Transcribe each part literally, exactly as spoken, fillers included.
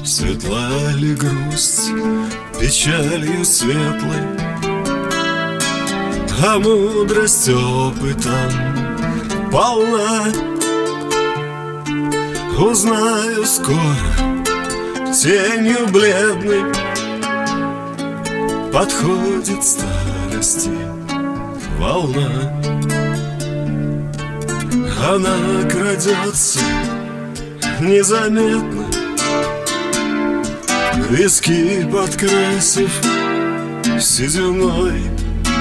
Светла ли грусть печалью светлой, а мудрость опытом полна. Узнаю скоро, тенью бледной подходит старости волна. Она крадется незаметно, виски подкрасив сединой.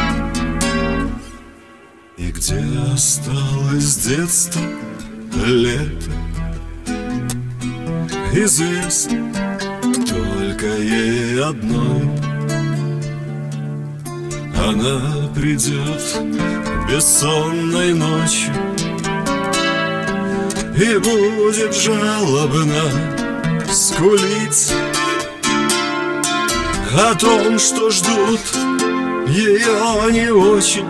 И где осталось детство, лето, известно только ей одной. Она придет бессонной ночью и будет жалобно скулить о том, что ждут ее не очень,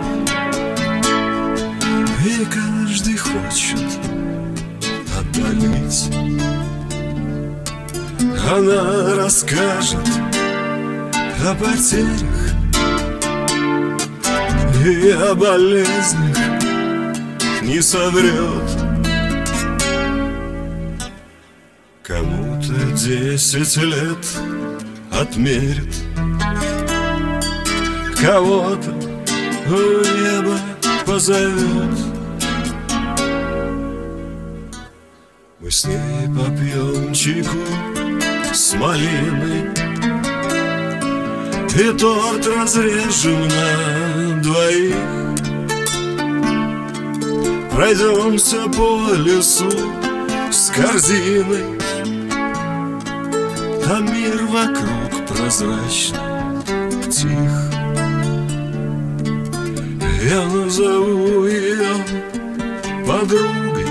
и каждый хочет отдалить. Она расскажет о потерях и о болезнях, не соврет. Кому-то десять лет отмерит, кого-то у неба позовет. Мы с ней попьем чайку с малиной и торт разрежем на двоих. Пройдемся по лесу с корзиной, а мир вокруг прозрачно тих. Я назову ее подругой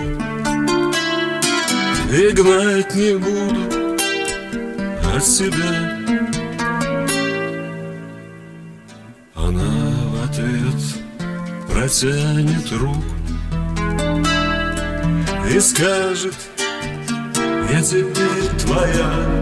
и гнать не буду от себя. Она в ответ протянет руку и скажет: я теперь твоя.